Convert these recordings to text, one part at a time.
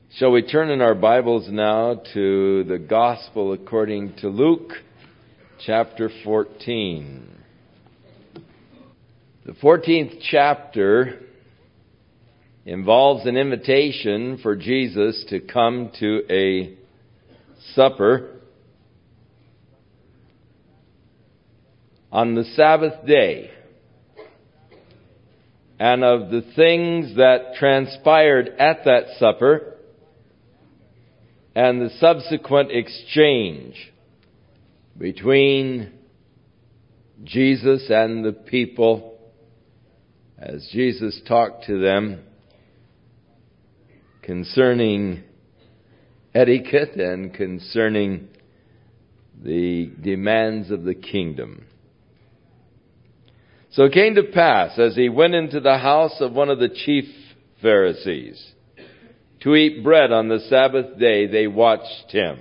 Shall we turn in our Bibles now to the Gospel according to Luke, chapter 14. The 14th chapter involves an invitation for Jesus to come to a supper on the Sabbath day. And of the things that transpired at that supper, and the subsequent exchange between Jesus and the people as Jesus talked to them concerning etiquette and concerning the demands of the kingdom. So it came to pass, as he went into the house of one of the chief Pharisees, to eat bread on the Sabbath day, they watched him.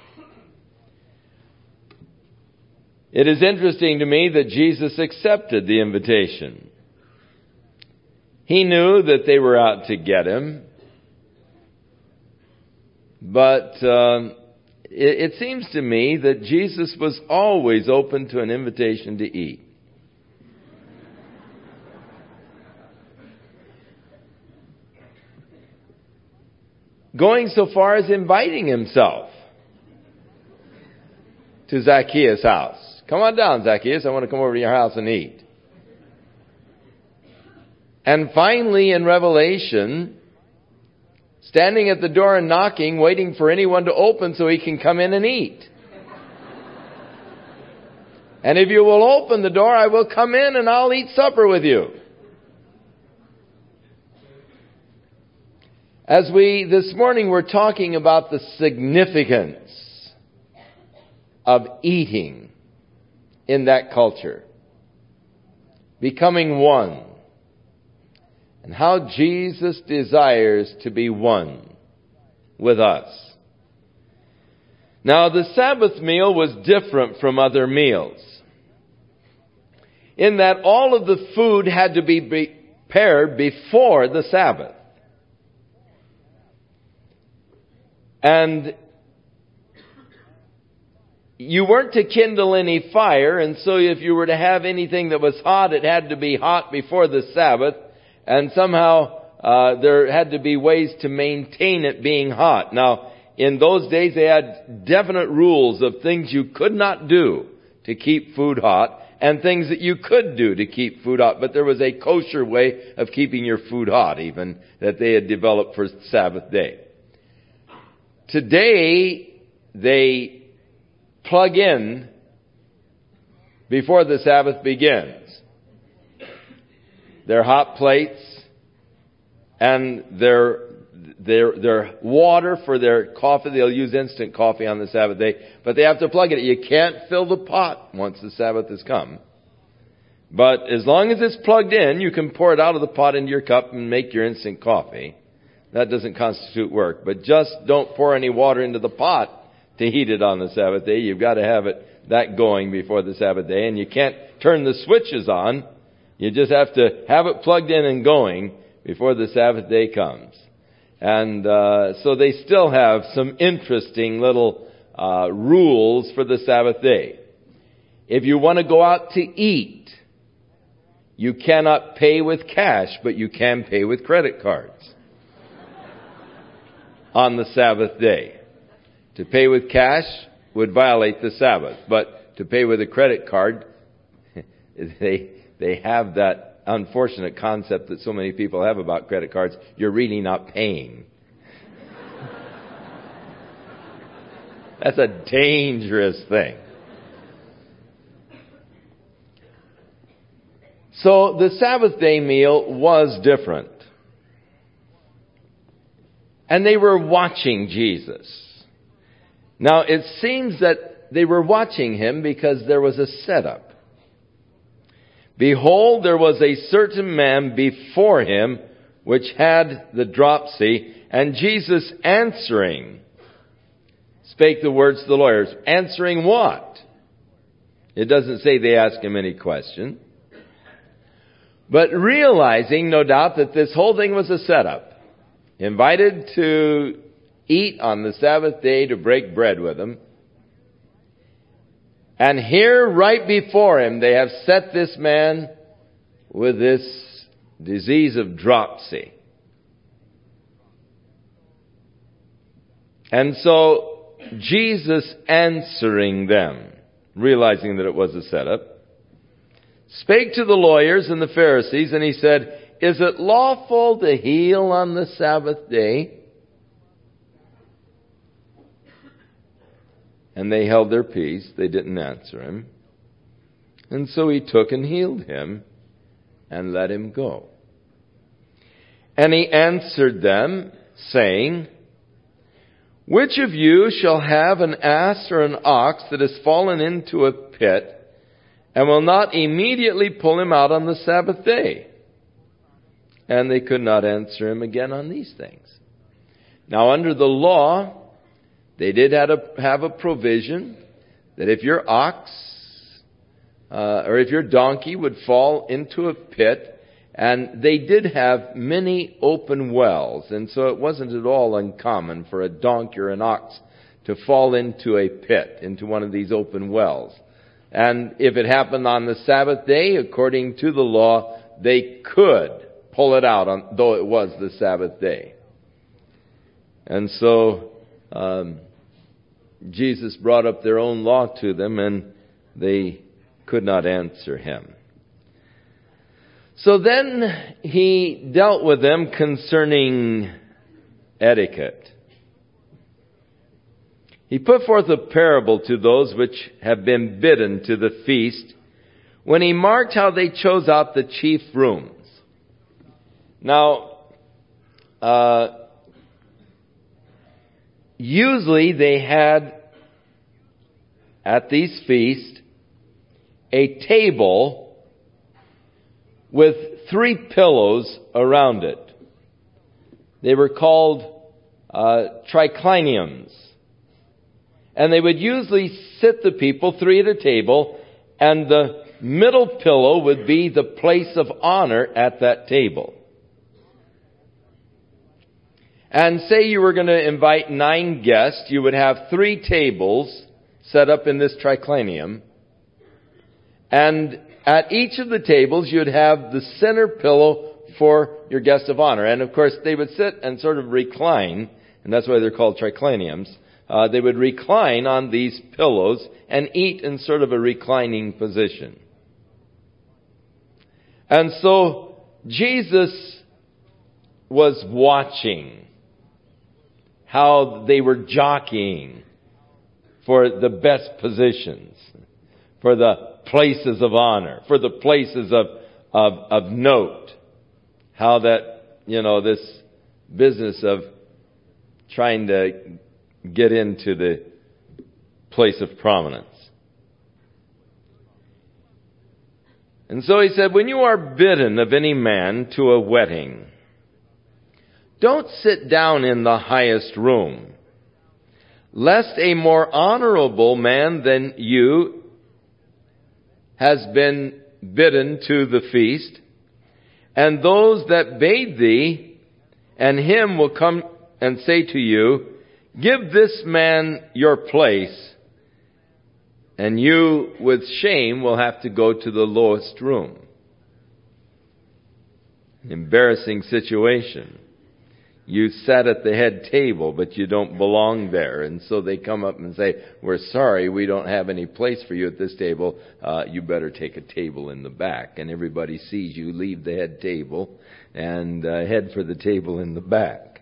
It is interesting to me that Jesus accepted the invitation. He knew that they were out to get him. But it seems to me that Jesus was always open to an invitation to eat. Going so far as inviting himself to Zacchaeus' house. Come on down, Zacchaeus. I want to come over to your house and eat. And finally, in Revelation, standing at the door and knocking, waiting for anyone to open so he can come in and eat. And if you will open the door, I will come in and I'll eat supper with you. As this morning we're talking about the significance of eating in that culture. Becoming one. And how Jesus desires to be one with us. Now the Sabbath meal was different from other meals, in that all of the food had to be prepared before the Sabbath. And you weren't to kindle any fire, and so if you were to have anything that was hot, it had to be hot before the Sabbath, and somehow there had to be ways to maintain it being hot. Now, in those days, they had definite rules of things you could not do to keep food hot, and things that you could do to keep food hot. But there was a kosher way of keeping your food hot, even, that they had developed for Sabbath day. Today, they plug in before the Sabbath begins. Their hot plates and their water for their coffee. They'll use instant coffee on the Sabbath day, but they have to plug it. You can't fill the pot once the Sabbath has come. But as long as it's plugged in, you can pour it out of the pot into your cup and make your instant coffee. That doesn't constitute work. But just don't pour any water into the pot to heat it on the Sabbath day. You've got to have that going before the Sabbath day. And you can't turn the switches on. You just have to have it plugged in and going before the Sabbath day comes. And so they still have some interesting little rules for the Sabbath day. If you want to go out to eat, you cannot pay with cash, but you can pay with credit cards on the Sabbath day. To pay with cash would violate the Sabbath, but to pay with a credit card, they have that unfortunate concept that so many people have about credit cards. You're really not paying. That's a dangerous thing. So the Sabbath day meal was different. And they were watching Jesus. Now, it seems that they were watching him because there was a setup. Behold, there was a certain man before him which had the dropsy, and Jesus answering spake the words to the lawyers. Answering what? It doesn't say they asked him any question. But realizing, no doubt, that this whole thing was a setup. Invited to eat on the Sabbath day to break bread with him. And here, right before him, they have set this man with this disease of dropsy. And so, Jesus answering them, realizing that it was a setup, spake to the lawyers and the Pharisees, and he said, is it lawful to heal on the Sabbath day? And they held their peace. They didn't answer him. And so he took and healed him and let him go. And he answered them, saying, which of you shall have an ass or an ox that has fallen into a pit, and will not immediately pull him out on the Sabbath day? And they could not answer him again on these things. Now under the law, they did have a provision that if your ox or if your donkey would fall into a pit, and they did have many open wells, and so it wasn't at all uncommon for a donkey or an ox to fall into a pit, into one of these open wells. And if it happened on the Sabbath day, according to the law, they could pull it out, though it was the Sabbath day. And so Jesus brought up their own law to them, and they could not answer him. So then he dealt with them concerning etiquette. He put forth a parable to those which have been bidden to the feast, when he marked how they chose out the chief rooms. Now, usually they had at these feasts a table with 3 pillows around it. They were called tricliniums. And they would usually sit the people 3 at a table, and the middle pillow would be the place of honor at that table. And say you were going to invite 9 guests, you would have 3 tables set up in this triclinium. And at each of the tables, you'd have the center pillow for your guest of honor. And of course, they would sit and sort of recline, and that's why they're called tricliniums. They would recline on these pillows and eat in sort of a reclining position. And so, Jesus was watching how they were jockeying for the best positions, for the places of honor, for the places of note. How that, this business of trying to get into the place of prominence. And so he said, when you are bidden of any man to a wedding, don't sit down in the highest room, lest a more honorable man than you has been bidden to the feast, and those that bade thee and him will come and say to you, give this man your place, and you with shame will have to go to the lowest room. Embarrassing situation. You sat at the head table, but you don't belong there. And so they come up and say, we're sorry, we don't have any place for you at this table. You better take a table in the back. And everybody sees you leave the head table and head for the table in the back.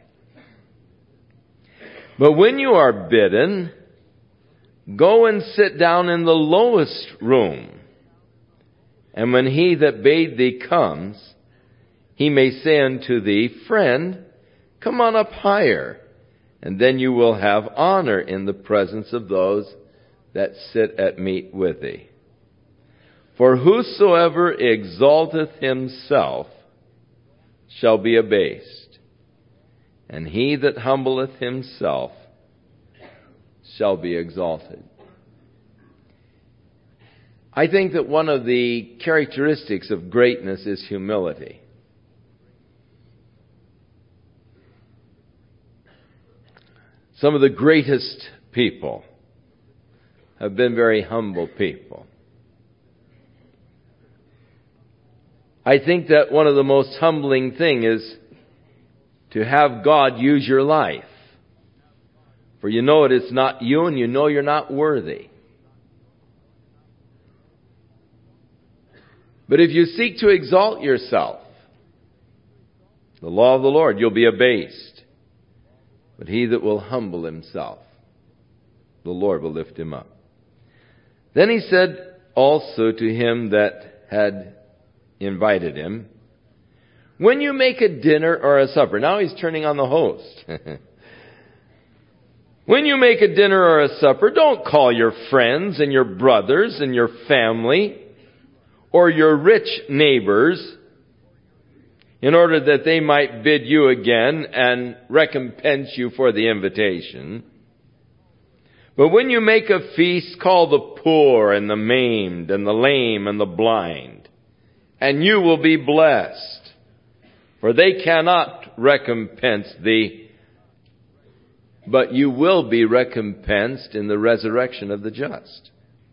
But when you are bidden, go and sit down in the lowest room. And when he that bade thee comes, he may say unto thee, friend, come on up higher, and then you will have honor in the presence of those that sit at meat with thee. For whosoever exalteth himself shall be abased, and he that humbleth himself shall be exalted. I think that one of the characteristics of greatness is humility. Some of the greatest people have been very humble people. I think that one of the most humbling things is to have God use your life. For you know it is not you, and you know you're not worthy. But if you seek to exalt yourself, the law of the Lord, you'll be abased. But he that will humble himself, the Lord will lift him up. Then he said also to him that had invited him, when you make a dinner or a supper, now he's turning on the host. When you make a dinner or a supper, don't call your friends and your brothers and your family or your rich neighbors, in order that they might bid you again and recompense you for the invitation. But when you make a feast, call the poor and the maimed and the lame and the blind, and you will be blessed, for they cannot recompense thee, but you will be recompensed in the resurrection of the just.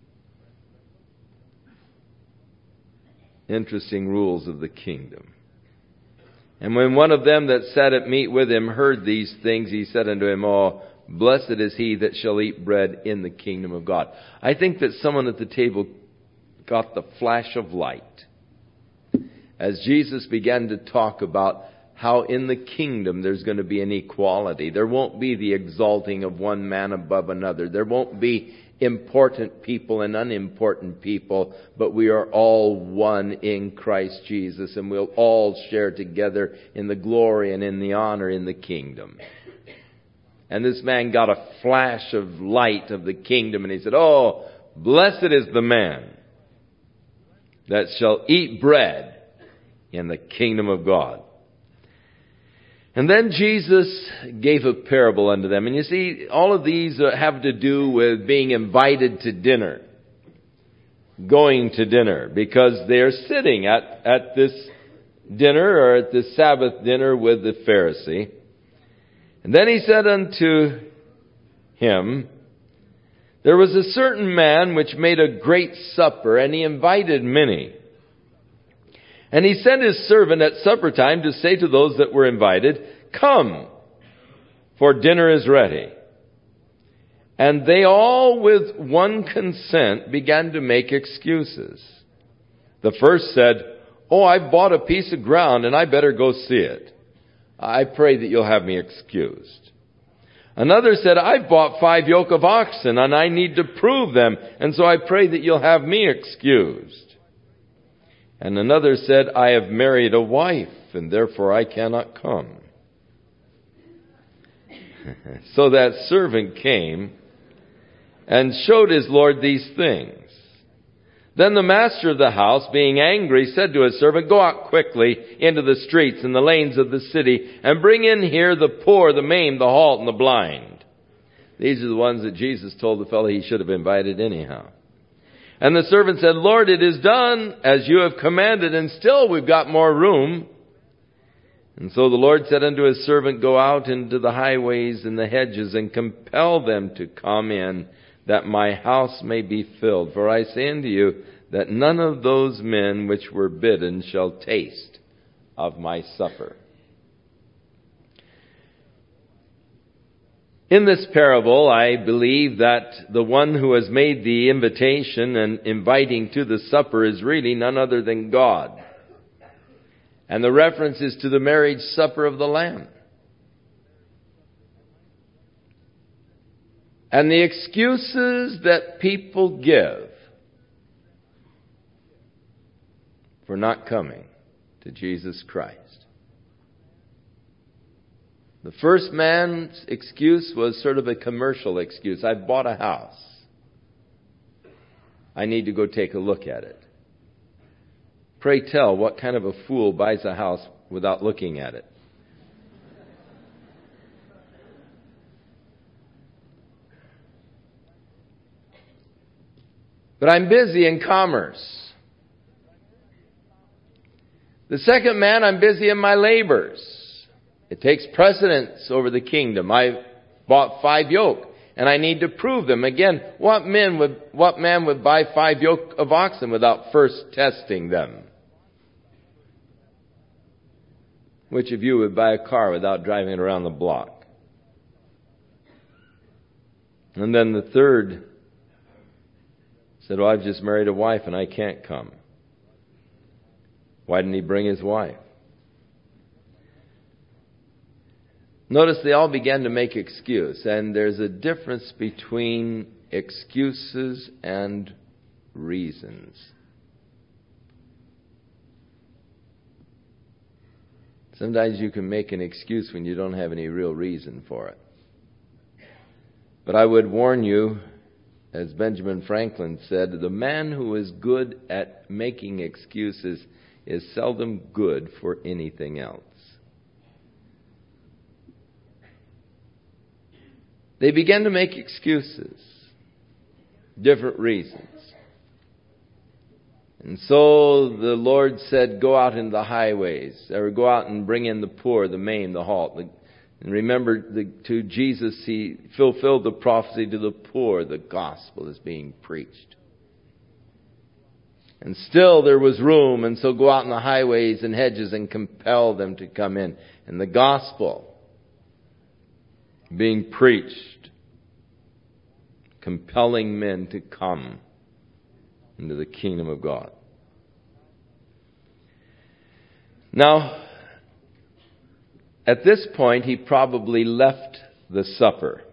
Interesting rules of the kingdom. And when one of them that sat at meat with him heard these things, he said unto him, Oh, blessed is he that shall eat bread in the kingdom of God. I think that someone at the table got the flash of light as Jesus began to talk about how in the kingdom there's going to be an equality. There won't be the exalting of one man above another. There won't be important people and unimportant people, but we are all one in Christ Jesus, and we'll all share together in the glory and in the honor in the kingdom. And this man got a flash of light of the kingdom, and he said, Oh, blessed is the man that shall eat bread in the kingdom of God. And then Jesus gave a parable unto them. And you see, all of these have to do with being invited to dinner, going to dinner, because they're sitting at this dinner, or at this Sabbath dinner with the Pharisee. And then he said unto him, there was a certain man which made a great supper, and he invited many. And he sent his servant at supper time to say to those that were invited, Come, for dinner is ready. And they all with one consent began to make excuses. The first said, Oh, I bought a piece of ground and I better go see it. I pray that you'll have me excused. Another said, I've bought 5 yoke of oxen and I need to prove them, and so I pray that you'll have me excused. And another said, I have married a wife, and therefore I cannot come. So that servant came and showed his Lord these things. Then the master of the house, being angry, said to his servant, Go out quickly into the streets and the lanes of the city, and bring in here the poor, the maimed, the halt, and the blind. These are the ones that Jesus told the fellow he should have invited anyhow. And the servant said, Lord, it is done as you have commanded, and still we've got more room. And so the Lord said unto his servant, Go out into the highways and the hedges, and compel them to come in, that my house may be filled. For I say unto you, that none of those men which were bidden shall taste of my supper. In this parable, I believe that the one who has made the invitation and inviting to the supper is really none other than God. And the reference is to the marriage supper of the Lamb. And the excuses that people give for not coming to Jesus Christ. The first man's excuse was sort of a commercial excuse. I've bought a house. I need to go take a look at it. Pray tell, what kind of a fool buys a house without looking at it? But I'm busy in commerce. The second man, I'm busy in my labors. It takes precedence over the kingdom. I bought 5 yoke, and I need to prove them. Again, what man would buy 5 yoke of oxen without first testing them? Which of you would buy a car without driving it around the block? And then the third said, well, I've just married a wife and I can't come. Why didn't he bring his wife? Notice they all began to make excuse, and there's a difference between excuses and reasons. Sometimes you can make an excuse when you don't have any real reason for it. But I would warn you, as Benjamin Franklin said, the man who is good at making excuses is seldom good for anything else. They began to make excuses, different reasons. And so the Lord said, go out into the highways, or go out and bring in the poor, the maimed, the halt. And remember, to Jesus, he fulfilled the prophecy to the poor. The gospel is being preached. And still there was room, and so go out in the highways and hedges and compel them to come in. And the gospel being preached, compelling men to come into the kingdom of God. Now, at this point, he probably left the supper.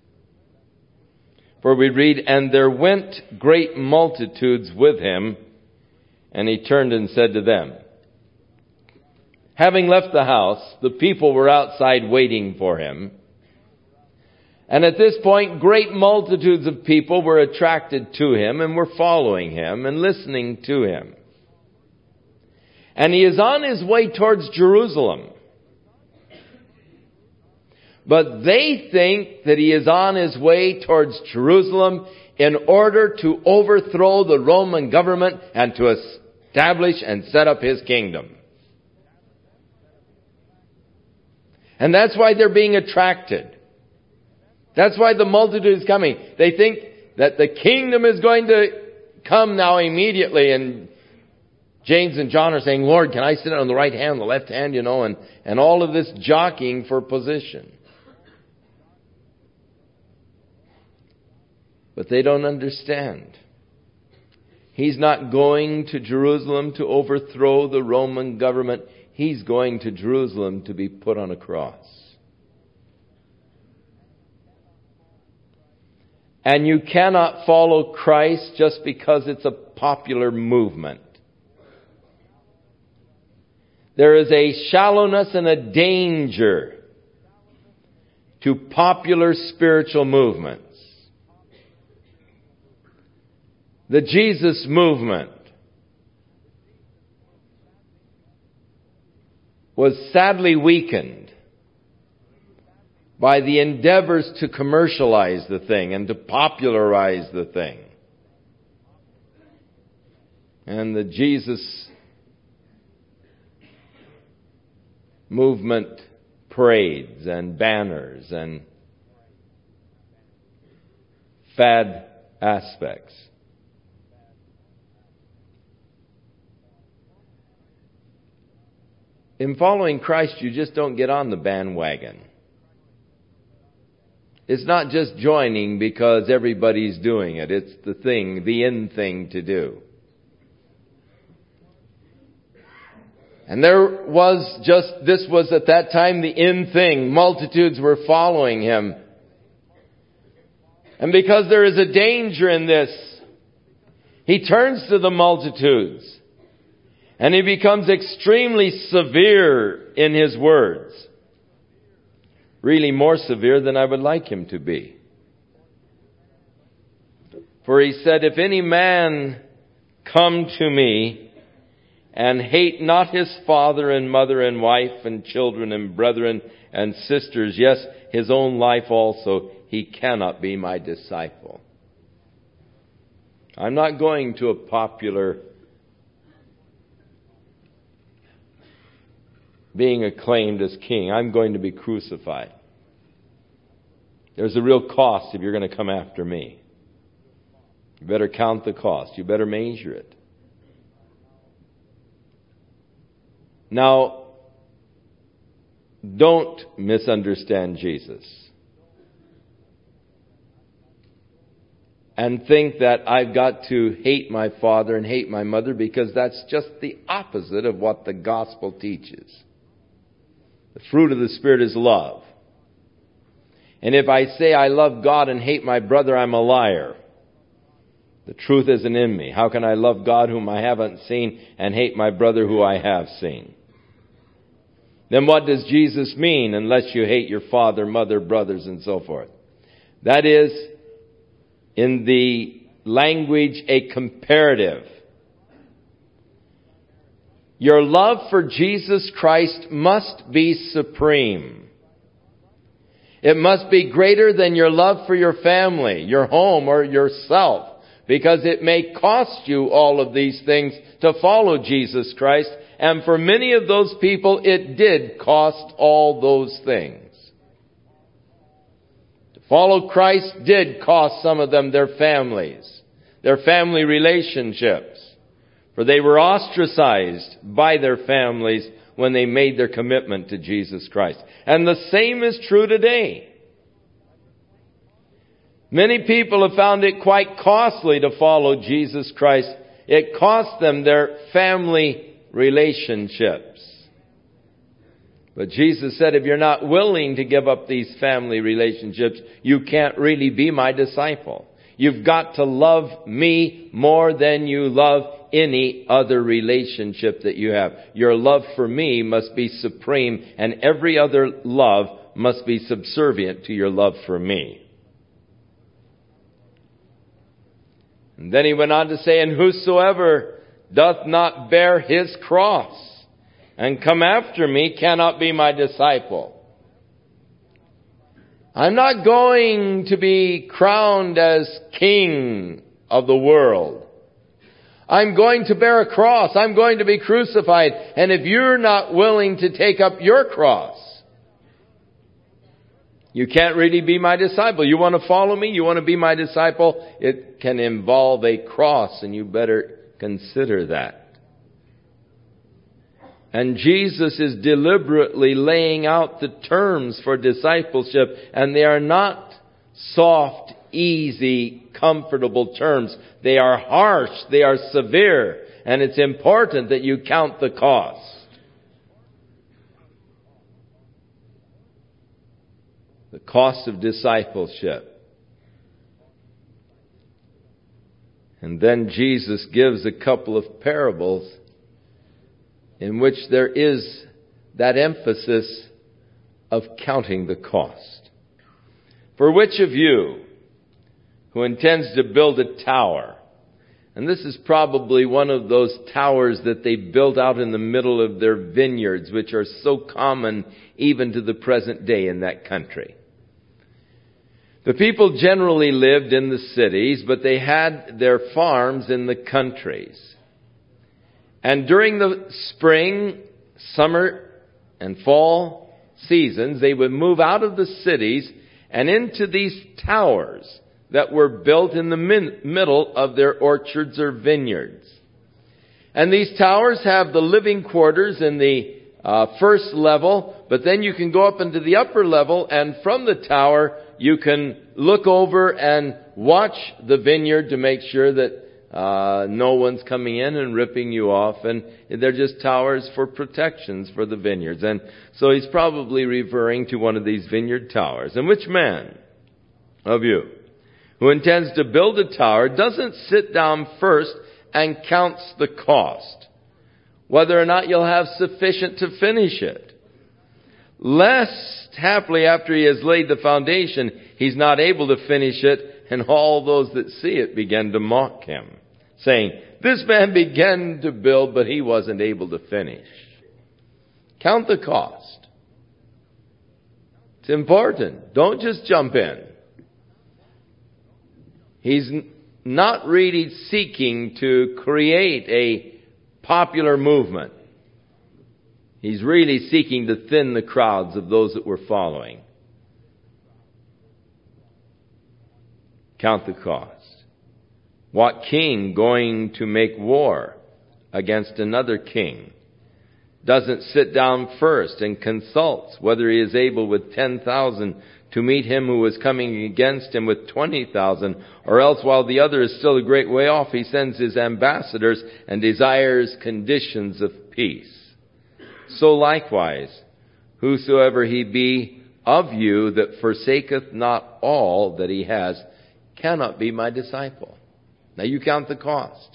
For we read, and there went great multitudes with him, and he turned and said to them, having left the house, the people were outside waiting for him. And at this point, great multitudes of people were attracted to him and were following him and listening to him. And he is on his way towards Jerusalem. But they think that he is on his way towards Jerusalem in order to overthrow the Roman government and to establish and set up his kingdom. And that's why they're being attracted. That's why the multitude is coming. They think that the kingdom is going to come now immediately. And James and John are saying, Lord, can I sit on the right hand, the left hand, and all of this jockeying for position. But they don't understand. He's not going to Jerusalem to overthrow the Roman government. He's going to Jerusalem to be put on a cross. And you cannot follow Christ just because it's a popular movement. There is a shallowness and a danger to popular spiritual movements. The Jesus movement was sadly weakened by the endeavors to commercialize the thing and to popularize the thing. And the Jesus movement parades and banners and fad aspects. In following Christ, you just don't get on the bandwagon. It's not just joining because everybody's doing it. It's the thing, the in thing to do. And this was at that time the in thing. Multitudes were following him. And because there is a danger in this, he turns to the multitudes. And he becomes extremely severe in his words. Really more severe than I would like him to be. For he said, if any man come to me and hate not his father and mother and wife and children and brethren and sisters, yes, his own life also, he cannot be my disciple. I'm not going to a popular being acclaimed as king. I'm going to be crucified. there's a real cost if you're going to come after me. You better count the cost. You better measure it. Now, don't misunderstand Jesus and think that I've got to hate my father and hate my mother, because that's just the opposite of what the gospel teaches. The fruit of the Spirit is love. And if I say I love God and hate my brother, I'm a liar. The truth isn't in me. How can I love God whom I haven't seen and hate my brother who I have seen? Then what does Jesus mean unless you hate your father, mother, brothers, and so forth? That is, in the language, a comparative. Your love for Jesus Christ must be supreme. It must be greater than your love for your family, your home, or yourself, because it may cost you all of these things to follow Jesus Christ. And for many of those people, it did cost all those things. To follow Christ did cost some of them their families, their family relationships. For they were ostracized by their families when they made their commitment to Jesus Christ. And the same is true today. Many people have found it quite costly to follow Jesus Christ. It cost them their family relationships. But Jesus said, if you're not willing to give up these family relationships, you can't really be my disciple. You've got to love me more than you love any other relationship that you have. Your love for me must be supreme, and every other love must be subservient to your love for me. And then he went on to say, and whosoever doth not bear his cross and come after me cannot be my disciple. I'm not going to be crowned as king of the world. I'm going to bear a cross. I'm going to be crucified. And if you're not willing to take up your cross, you can't really be my disciple. You want to follow me? You want to be my disciple? It can involve a cross, and you better consider that. And Jesus is deliberately laying out the terms for discipleship, and they are not soft, easy, comfortable terms. They are harsh, they are severe, and it's important that you count the cost. The cost of discipleship. And then Jesus gives a couple of parables in which there is that emphasis of counting the cost. For which of you who intends to build a tower, and this is probably one of those towers that they built out in the middle of their vineyards, which are so common even to the present day in that country. The people generally lived in the cities, but they had their farms in the countries. And during the spring, summer, and fall seasons, they would move out of the cities and into these towers that were built in the middle of their orchards or vineyards. And these towers have the living quarters in the first level, but then you can go up into the upper level, and from the tower you can look over and watch the vineyard to make sure that no one's coming in and ripping you off. And they're just towers for protections for the vineyards. And so he's probably referring to one of these vineyard towers. And which man of you who intends to build a tower doesn't sit down first and counts the cost, whether or not you'll have sufficient to finish it? Lest, haply, after he has laid the foundation, he's not able to finish it, and all those that see it begin to mock him, saying, this man began to build, but he wasn't able to finish. Count the cost. It's important. Don't just jump in. He's not really seeking to create a popular movement. He's really seeking to thin the crowds of those that were following. count the cost. What king going to make war against another king doesn't sit down first and consults whether he is able with 10,000 to meet him who is coming against him with 20,000, or else while the other is still a great way off, he sends his ambassadors and desires conditions of peace. So likewise, whosoever he be of you that forsaketh not all that he has cannot be my disciple. Now you count the cost.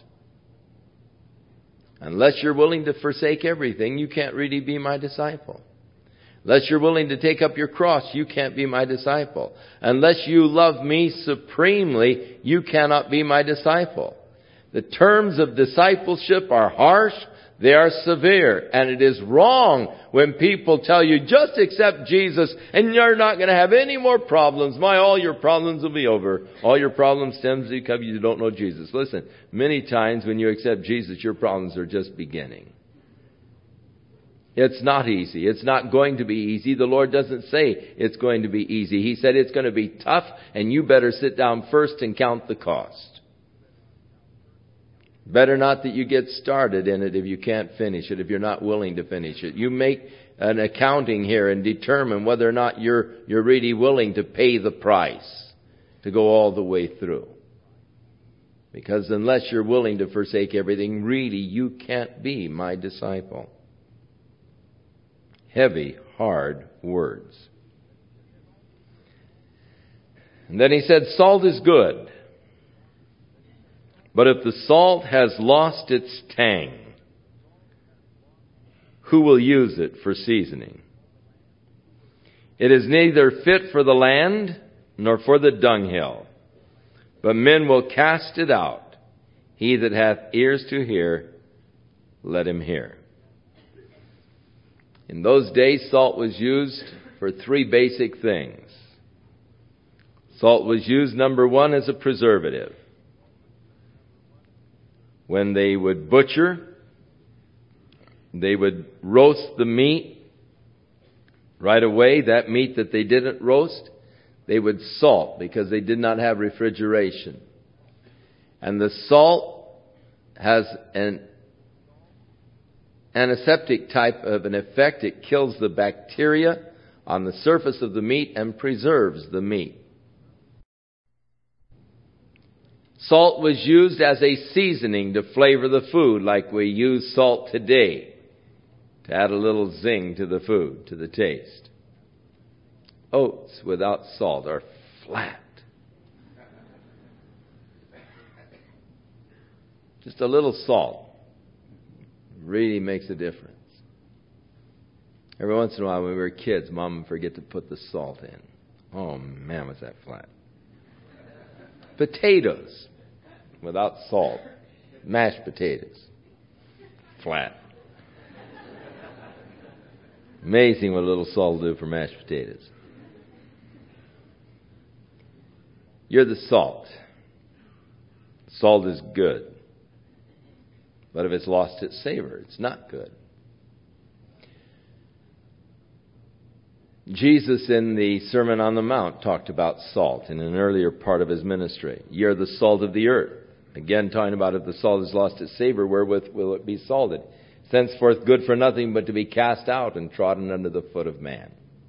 Unless you're willing to forsake everything, you can't really be my disciple. Unless you're willing to take up your cross, you can't be my disciple. Unless you love me supremely, you cannot be my disciple. The terms of discipleship are harsh, they are severe, and it is wrong when people tell you, just accept Jesus and you're not going to have any more problems. All your problems will be over. All your problems stems because you don't know Jesus. Listen, many times when you accept Jesus, your problems are just beginning. It's not easy. It's not going to be easy. The Lord doesn't say it's going to be easy. He said it's going to be tough, and you better sit down first and count the cost. Better not that you get started in it if you can't finish it, if you're not willing to finish it. You make an accounting here and determine whether or not you're really willing to pay the price to go all the way through. Because unless you're willing to forsake everything, really you can't be my disciple. Heavy, hard words. And then he said, salt is good. But if the salt has lost its tang, who will use it for seasoning? It is neither fit for the land nor for the dunghill, but men will cast it out. He that hath ears to hear, let him hear. In those days, salt was used for three basic things. Salt was used, number one, as a preservative. When they would butcher, they would roast the meat right away. That meat that they didn't roast, they would salt because they did not have refrigeration. And the salt has an antiseptic type of an effect. It kills the bacteria on the surface of the meat and preserves the meat. Salt was used as a seasoning to flavor the food, like we use salt today to add a little zing to the food, to the taste. Oats without salt are flat. Just a little salt really makes a difference. Every once in a while when we were kids, Mom would forget to put the salt in. Oh man, was that flat. Potatoes without salt. Mashed potatoes. Flat. Amazing what a little salt will do for mashed potatoes. You're the salt. Salt is good. But if it's lost its savor, it's not good. Jesus in the Sermon on the Mount talked about salt in an earlier part of his ministry. Ye are the salt of the earth. Again, talking about if the salt has lost its savor, wherewith will it be salted? Thenceforth good for nothing but to be cast out and trodden under the foot of man.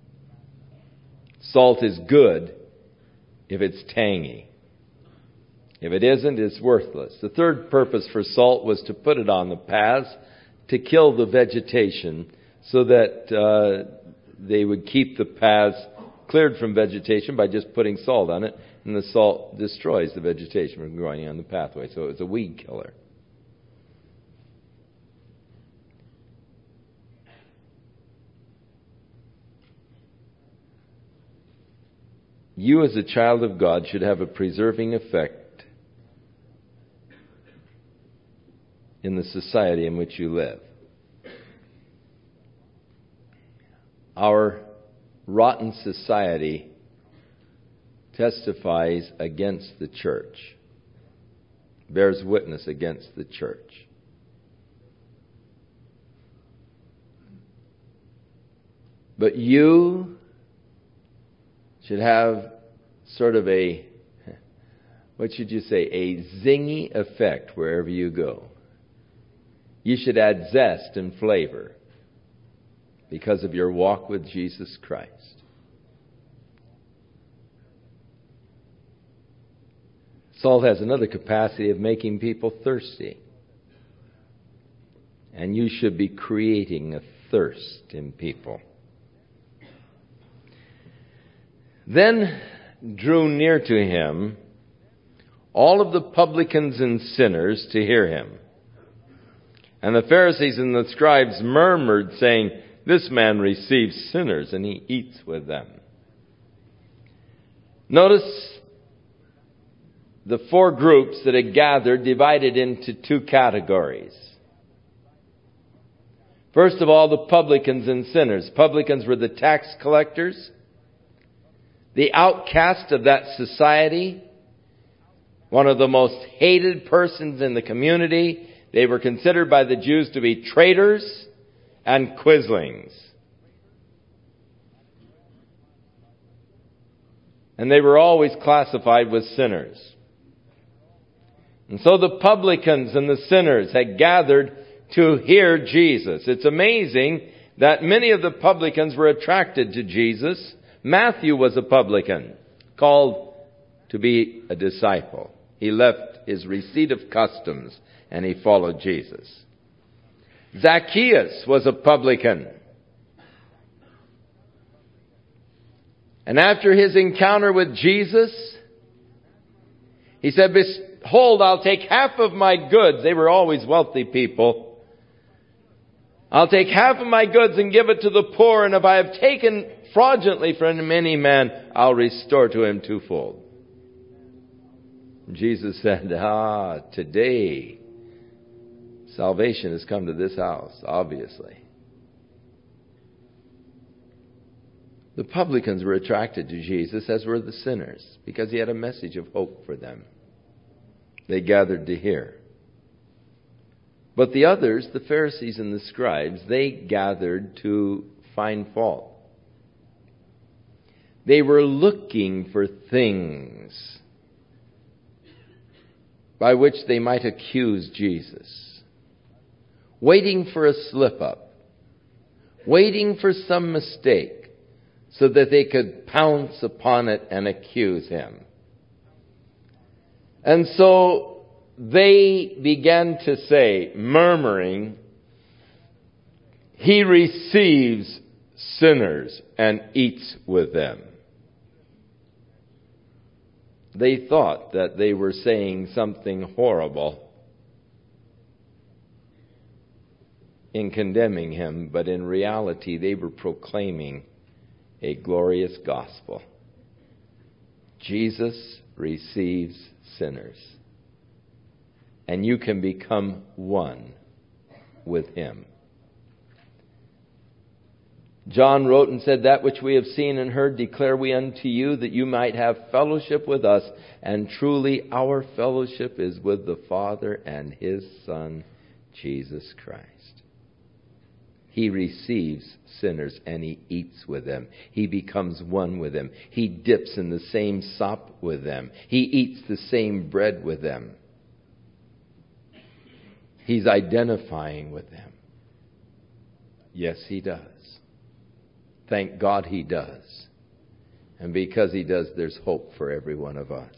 Salt is good if it's tangy. If it isn't, it's worthless. The third purpose for salt was to put it on the paths to kill the vegetation so that they would keep the paths cleared from vegetation by just putting salt on it, and the salt destroys the vegetation from growing on the pathway. So it's a weed killer. You as a child of God should have a preserving effect in the society in which you live. Our rotten society testifies against the church, bears witness against the church. But you should have sort of a what should you say, a zingy effect wherever you go. You should add zest and flavor because of your walk with Jesus Christ. Salt has another capacity of making people thirsty. And you should be creating a thirst in people. Then drew near to him all of the publicans and sinners to hear him. And the Pharisees and the scribes murmured, saying, "This man receives sinners, and he eats with them." Notice the four groups that had gathered divided into two categories. First of all, the publicans and sinners. Publicans were the tax collectors, the outcast of that society, one of the most hated persons in the community. They were considered by the Jews to be traitors and quislings. And they were always classified with sinners. And so the publicans and the sinners had gathered to hear Jesus. It's amazing that many of the publicans were attracted to Jesus. Matthew was a publican, called to be a disciple. He left his receipt of customs and he followed Jesus. Zacchaeus was a publican. And after his encounter with Jesus, he said, "Behold, I'll take half of my goods." They were always wealthy people. "I'll take half of my goods and give it to the poor, and if I have taken fraudulently from any man, I'll restore to him twofold." Jesus said, today salvation has come to this house, obviously. The publicans were attracted to Jesus, as were the sinners, because he had a message of hope for them. They gathered to hear. But the others, the Pharisees and the scribes, they gathered to find fault. They were looking for things by which they might accuse Jesus, waiting for a slip-up, waiting for some mistake, so that they could pounce upon it and accuse him. And so they began to say, murmuring, "He receives sinners and eats with them." They thought that they were saying something horrible in condemning him, but in reality they were proclaiming a glorious gospel. Jesus receives sinners, and you can become one with him. John wrote and said, "That which we have seen and heard declare we unto you, that you might have fellowship with us. And truly our fellowship is with the Father and his Son, Jesus Christ." He receives sinners and he eats with them. He becomes one with them. He dips in the same sop with them. He eats the same bread with them. He's identifying with them. Yes, he does. Thank God he does. And because he does, there's hope for every one of us.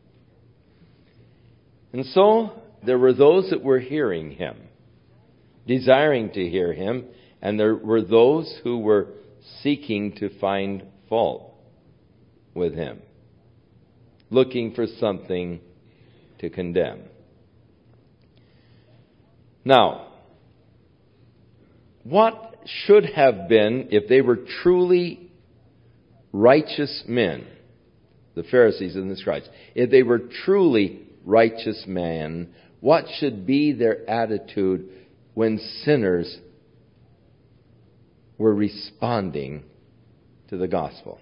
And so there were those that were hearing him, desiring to hear him, and there were those who were seeking to find fault with him, looking for something to condemn. Now, what should have been, if they were truly righteous men, the Pharisees and the scribes, if they were truly righteous men, what should be their attitude when sinners were responding to the gospel?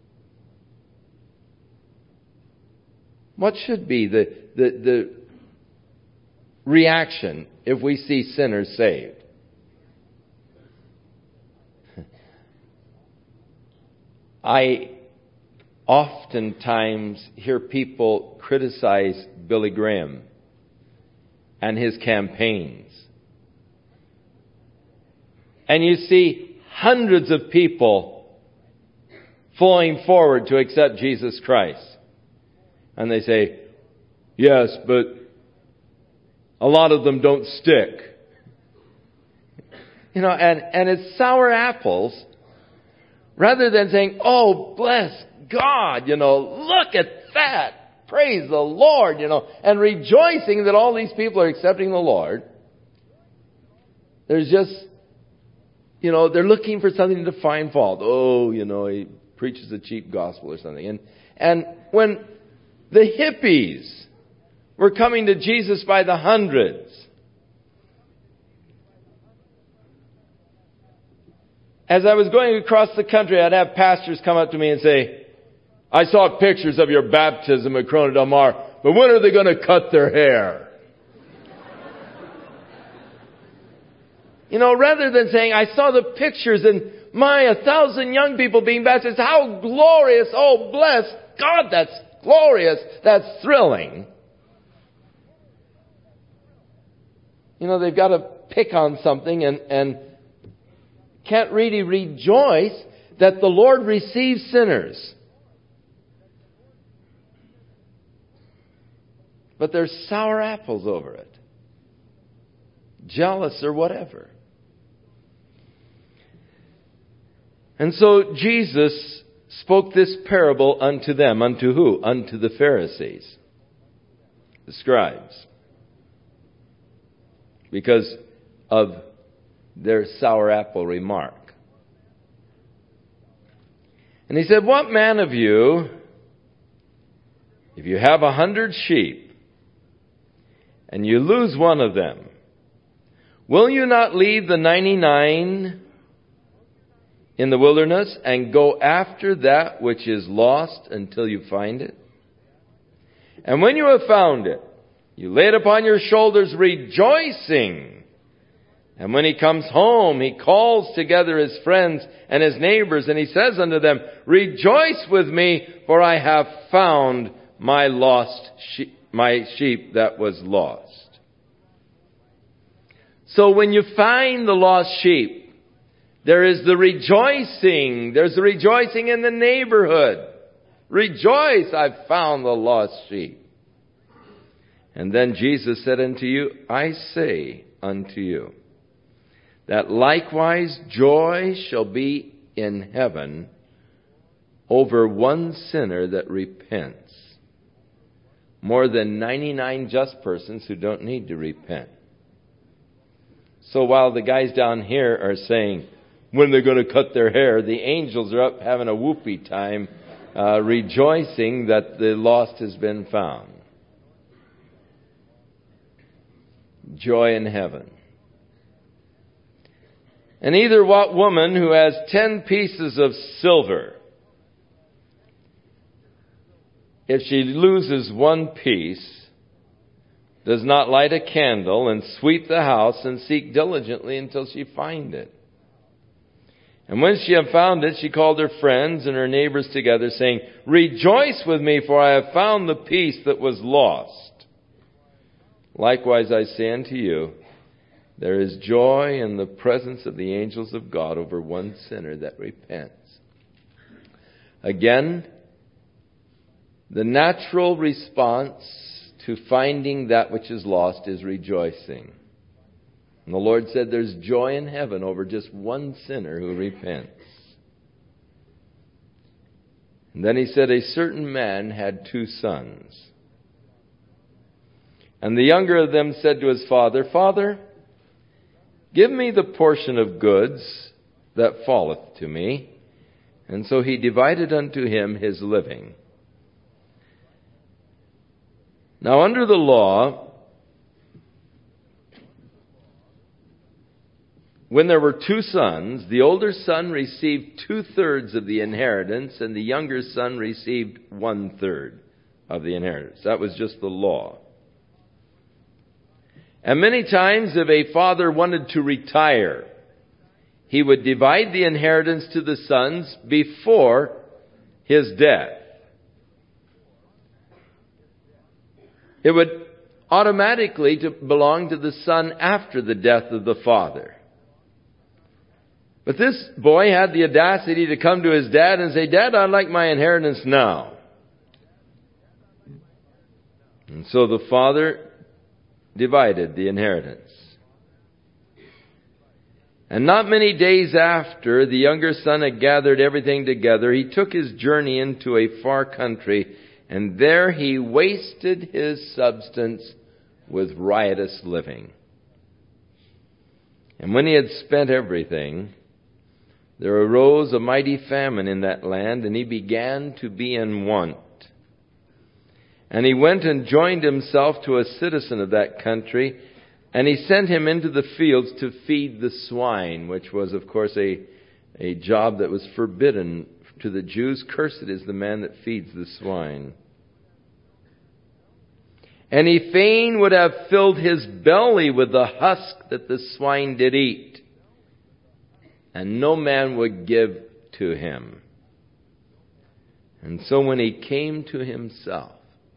What should be the reaction if we see sinners saved? I oftentimes hear people criticize Billy Graham and his campaigns. And you see hundreds of people flowing forward to accept Jesus Christ. And they say, yes, but a lot of them don't stick. And it's sour apples. Rather than saying, oh, bless God, look at that. Praise the Lord, and rejoicing that all these people are accepting the Lord. There's just, they're looking for something to find fault. Oh, he preaches a cheap gospel or something. And when the hippies were coming to Jesus by the hundreds, as I was going across the country, I'd have pastors come up to me and say, I saw pictures of your baptism at Corona Del Mar, but when are they going to cut their hair? Rather than saying, I saw the pictures and 1,000 young people being baptized. How glorious. Oh, bless God, that's glorious. That's thrilling. They've got to pick on something and can't really rejoice that the Lord receives sinners. But there's sour apples over it. Jealous or whatever. And so Jesus spoke this parable unto them. Unto who? Unto the Pharisees. The scribes. Because of their sour apple remark. And he said, what man of you, if you have 100 sheep, and you lose one of them, will you not leave the 99 in the wilderness and go after that which is lost until you find it? And when you have found it, you lay it upon your shoulders rejoicing. And when he comes home, he calls together his friends and his neighbors, and he says unto them, rejoice with me, for I have found my sheep that was lost. So when you find the lost sheep, there is the rejoicing. There's the rejoicing in the neighborhood. Rejoice, I've found the lost sheep. And then Jesus said unto you, I say unto you, that likewise joy shall be in heaven over one sinner that repents, more than 99 just persons who don't need to repent. So while the guys down here are saying, when they're going to cut their hair, the angels are up having a whoopee time, rejoicing that the lost has been found. Joy in heaven. And either what woman who has 10 pieces of silver, if she loses one piece, does not light a candle and sweep the house and seek diligently until she find it. And when she had found it, she called her friends and her neighbors together, saying, rejoice with me, for I have found the piece that was lost. Likewise I say unto you, there is joy in the presence of the angels of God over one sinner that repents. Again, the natural response to finding that which is lost is rejoicing. And the Lord said there's joy in heaven over just one sinner who repents. And then he said a certain man had 2 sons. And the younger of them said to his father, Father, give me the portion of goods that falleth to me. And so he divided unto him his living. Now under the law, when there were 2 sons, the older son received 2/3 of the inheritance, and the younger son received 1/3 of the inheritance. That was just the law. And many times if a father wanted to retire, he would divide the inheritance to the sons before his death. it would automatically belong to the son after the death of the father. But this boy had the audacity to come to his dad and say, "Dad, I'd like my inheritance now." And so the father divided the inheritance. And not many days after the younger son had gathered everything together, he took his journey into a far country, and there he wasted his substance with riotous living. And when he had spent everything, there arose a mighty famine in that land, and he began to be in want. And he went and joined himself to a citizen of that country, and he sent him into the fields to feed the swine, which was, of course, a job that was forbidden to the Jews. Cursed is the man that feeds the swine. And he fain would have filled his belly with the husk that the swine did eat, and no man would give to him. And so when he came to himself,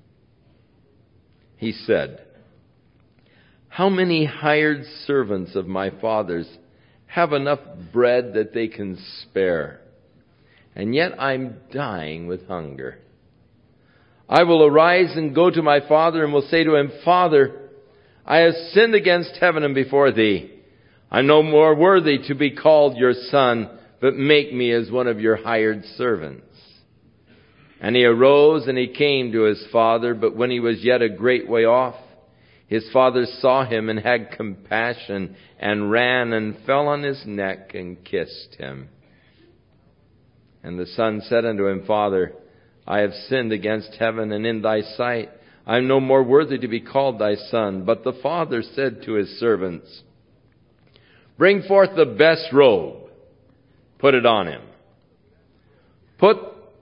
he said, "How many hired servants of my father's have enough bread that they can spare? And yet I'm dying with hunger. I will arise and go to my father and will say to him, 'Father, I have sinned against heaven and before thee. I'm no more worthy to be called your son, but make me as one of your hired servants.' And he arose and he came to his father, but when he was yet a great way off, his father saw him and had compassion and ran and fell on his neck and kissed him. And the son said unto him, 'Father, I have sinned against heaven and in thy sight. I am no more worthy to be called thy son.' But the father said to his servants, 'Bring forth the best robe, put it on him. Put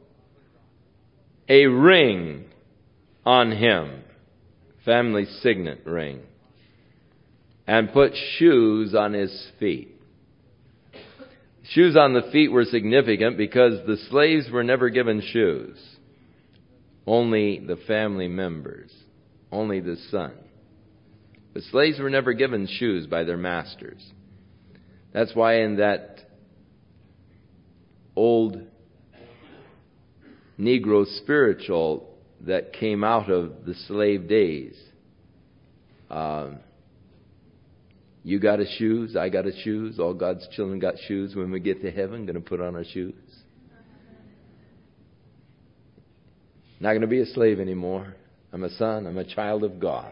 a ring on him,'" family signet ring, "and put shoes on his feet." Shoes on the feet were significant because the slaves were never given shoes. Only the family members, only the son. The slaves were never given shoes by their masters. That's why in that old Negro spiritual that came out of the slave days, you got a shoes, I got a shoes, all God's children got shoes. When we get to heaven, going to put on our shoes. Not going to be a slave anymore. I'm a son, I'm a child of God.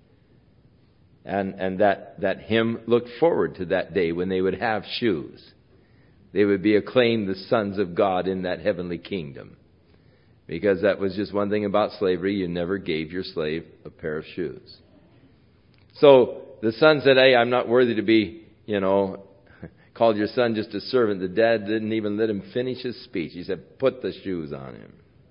And that hymn looked forward to that day when they would have shoes. They would be acclaimed the sons of God in that heavenly kingdom. Because that was just one thing about slavery. You never gave your slave a pair of shoes. So the son said, "Hey, I'm not worthy to be, called your son, just a servant." The dad didn't even let him finish his speech. He said, "Put the shoes on him.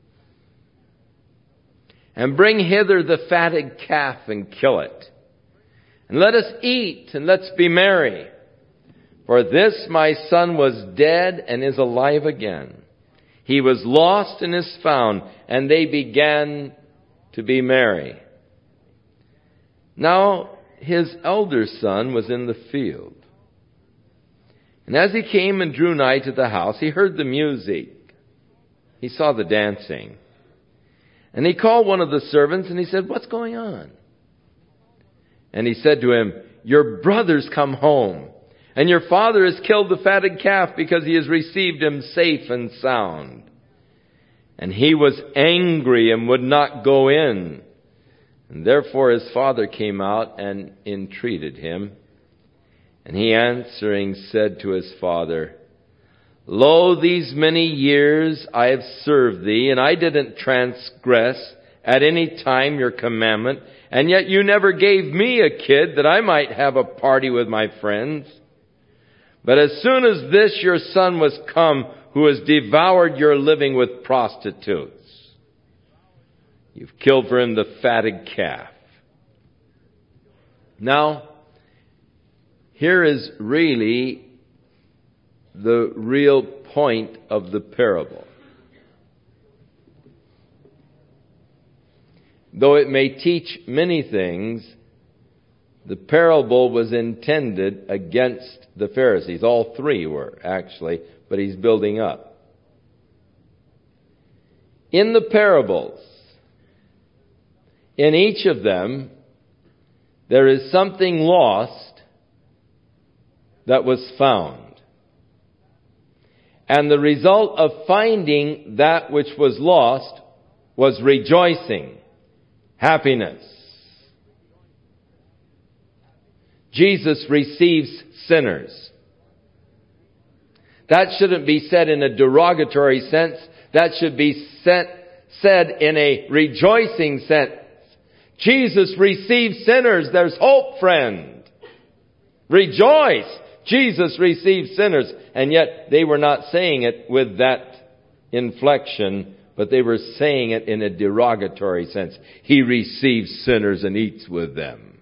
And bring hither the fatted calf and kill it. And let us eat and let's be merry. For this my son was dead and is alive again. He was lost and is found." And they began to be merry. Now his elder son was in the field. And as he came and drew nigh to the house, he heard the music. He saw the dancing. And he called one of the servants and he said, "What's going on?" And he said to him, "Your brother's come home, and your father has killed the fatted calf because he has received him safe and sound." And he was angry and would not go in. And therefore his father came out and entreated him. And he answering said to his father, "Lo, these many years I have served thee, and I didn't transgress at any time your commandment, and yet you never gave me a kid that I might have a party with my friends. But as soon as this your son was come, who has devoured your living with prostitutes, you've killed for him the fatted calf." Now, here is really the real point of the parable. though it may teach many things, the parable was intended against the Pharisees. All three were, actually, but he's building up. In the parables, in each of them, there is something lost that was found. And the result of finding that which was lost was rejoicing, happiness. Jesus receives sinners. That shouldn't be said in a derogatory sense. That should be said in a rejoicing sense. Jesus receives sinners. There's hope, friend. Rejoice. Jesus receives sinners. And yet they were not saying it with that inflection, but they were saying it in a derogatory sense. He receives sinners and eats with them.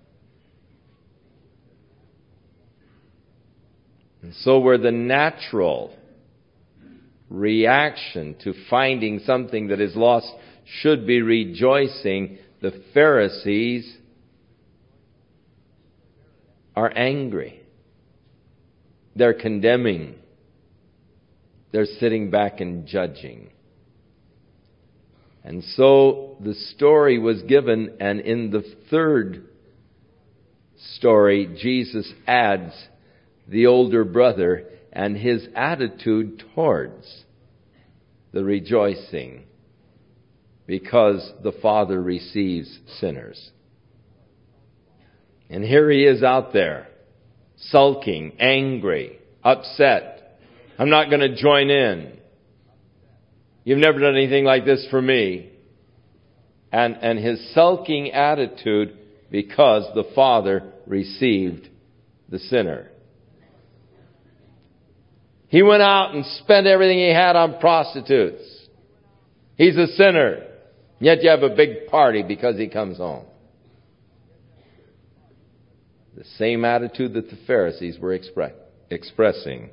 And so where the natural reaction to finding something that is lost should be rejoicing, the Pharisees are angry. They're condemning. They're sitting back and judging. And so the story was given, and in the third story, Jesus adds the older brother and his attitude towards the rejoicing, because the Father receives sinners. And here he is out there, sulking, angry, upset. I'm not going to join in. You've never done anything like this for me. And his sulking attitude because the Father received the sinner. He went out and spent everything he had on prostitutes. He's a sinner. Yet you have a big party because he comes home. The same attitude that the Pharisees were expressing.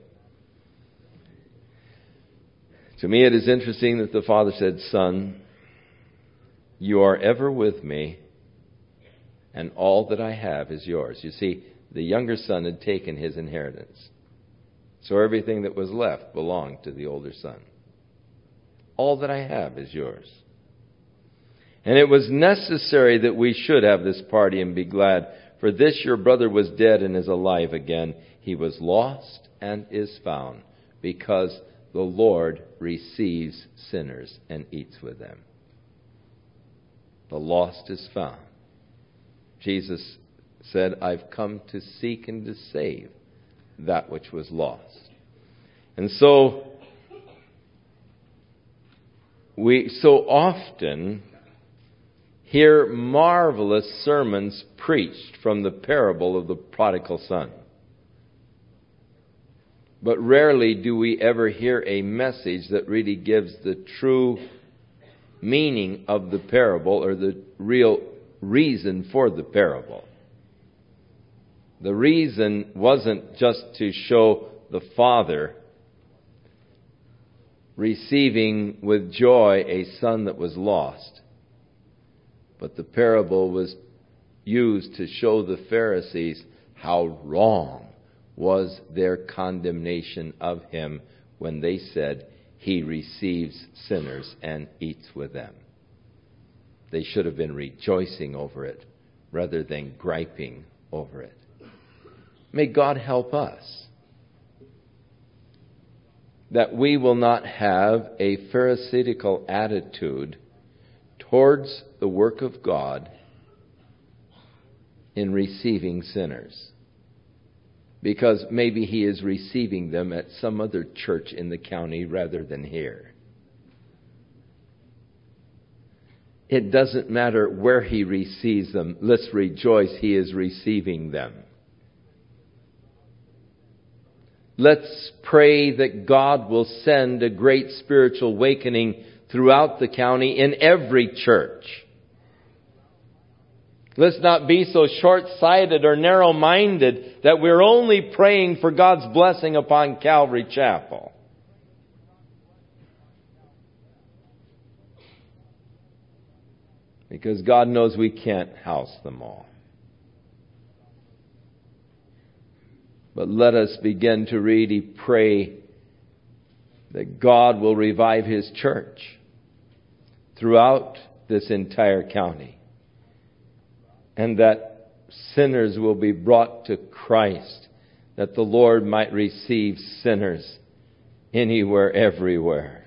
To me, it is interesting that the Father said, "Son, you are ever with me, and all that I have is yours." You see, the younger son had taken his inheritance. So everything that was left belonged to the older son. All that I have is yours. And it was necessary that we should have this party and be glad. For this your brother was dead and is alive again. He was lost and is found, because the Lord receives sinners and eats with them. The lost is found. Jesus said, "I've come to seek and to save that which was lost." And so, we so often hear marvelous sermons preached from the parable of the prodigal son. But rarely do we ever hear a message that really gives the true meaning of the parable, or the real reason for the parable. The reason wasn't just to show the father receiving with joy a son that was lost, but the parable was used to show the Pharisees how wrong was their condemnation of him when they said, "He receives sinners and eats with them." They should have been rejoicing over it rather than griping over it. May God help us that we will not have a pharisaical attitude towards the work of God in receiving sinners, because maybe he is receiving them at some other church in the county rather than here. It doesn't matter where he receives them. Let's rejoice he is receiving them. Let's pray that God will send a great spiritual awakening throughout the county in every church. Let's not be so short-sighted or narrow-minded that we're only praying for God's blessing upon Calvary Chapel. Because God knows we can't house them all. But let us begin to really pray that God will revive His church throughout this entire county. And that sinners will be brought to Christ, that the Lord might receive sinners anywhere, everywhere.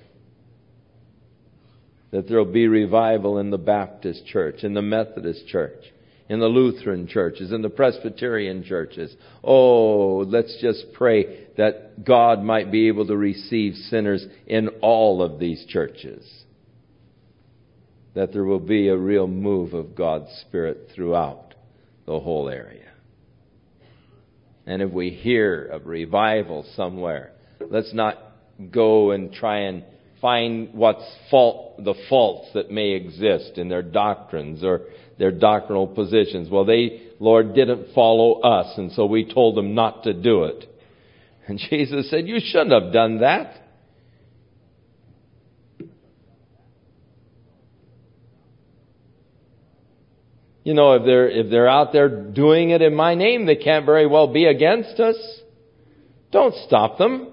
That there will be revival in the Baptist church, in the Methodist church, in the Lutheran churches, in the Presbyterian churches. Oh, let's just pray that God might be able to receive sinners in all of these churches. That there will be a real move of God's Spirit throughout the whole area. And if we hear of revival somewhere, let's not go and try and find the faults that may exist in their doctrines or their doctrinal positions. Well, they, Lord, didn't follow us, and so we told them not to do it. And Jesus said, you shouldn't have done that. You know, if they're out there doing it in my name, they can't very well be against us. Don't stop them.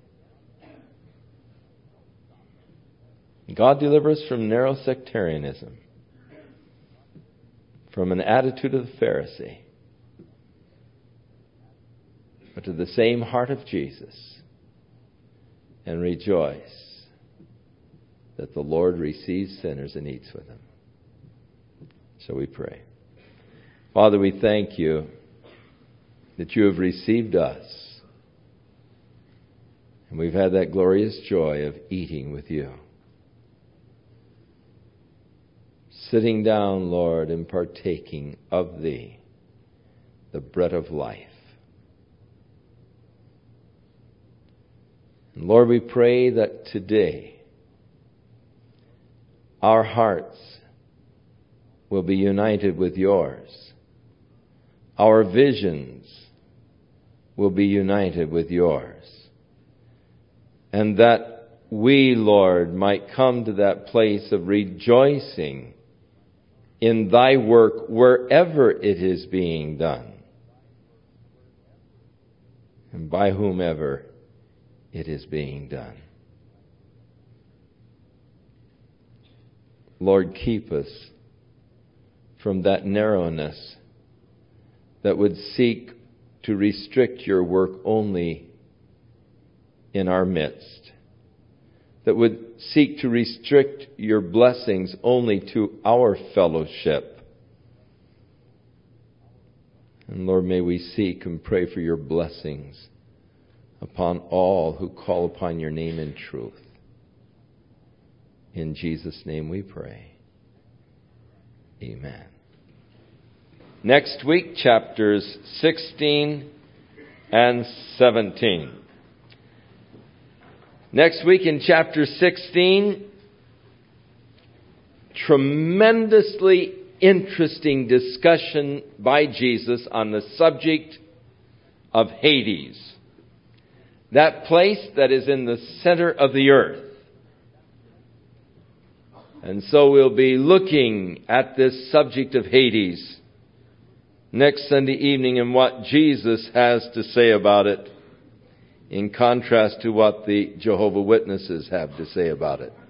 God deliver us from narrow sectarianism, from an attitude of the Pharisee, but to the same heart of Jesus, and rejoice that the Lord receives sinners and eats with them. So we pray. Father, we thank you that you have received us, and we've had that glorious joy of eating with you. Sitting down, Lord, and partaking of Thee, the bread of life. And Lord, we pray that today our hearts will be united with yours. Our visions will be united with yours. And that we, Lord, might come to that place of rejoicing in Thy work wherever it is being done, and by whomever it is being done. Lord, keep us from that narrowness that would seek to restrict your work only in our midst, that would seek to restrict your blessings only to our fellowship. And Lord, may we seek and pray for your blessings upon all who call upon your name in truth. In Jesus' name we pray. Amen. Next week, chapters 16 and 17. Next week in chapter 16, tremendously interesting discussion by Jesus on the subject of Hades. That place that is in the center of the earth. And so we'll be looking at this subject of Hades next Sunday evening and what Jesus has to say about it, in contrast to what the Jehovah's Witnesses have to say about it.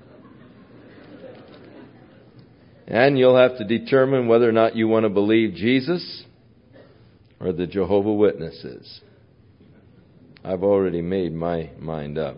And you'll have to determine whether or not you want to believe Jesus or the Jehovah's Witnesses. I've already made my mind up.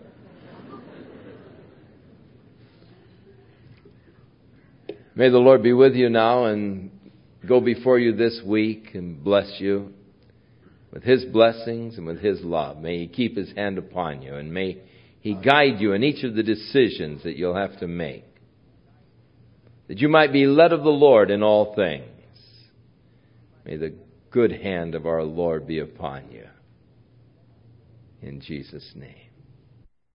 May the Lord be with you now and go before you this week and bless you with His blessings and with His love. May He keep His hand upon you, and may He guide you in each of the decisions that you'll have to make, that you might be led of the Lord in all things. May the good hand of our Lord be upon you. In Jesus' name.